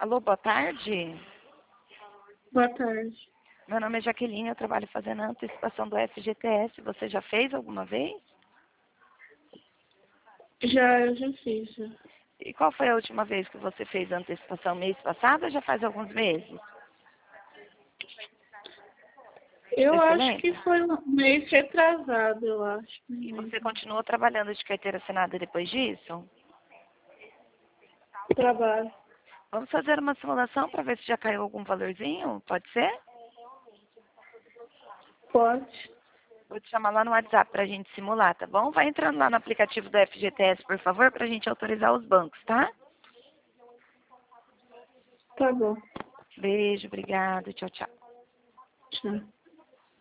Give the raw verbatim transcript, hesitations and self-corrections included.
Alô, boa tarde. Boa tarde. Meu nome é Jaqueline, eu trabalho fazendo a antecipação do F G T S. Você já fez alguma vez? Já, eu já fiz. Já. E qual foi a última vez que você fez a antecipação? Mês passado ou já faz alguns meses? Eu Você se acho que lembra? foi um mês retrasado, eu acho. E você continuou trabalhando de carteira assinada depois disso? Trabalho. Vamos fazer uma simulação para ver se já caiu algum valorzinho? Pode ser? Pode. Vou te chamar lá no WhatsApp para a gente simular, tá bom? Vai entrando lá no aplicativo do F G T S, por favor, para a gente autorizar os bancos, tá? Tá bom. Beijo, obrigado, tchau, tchau. Tchau.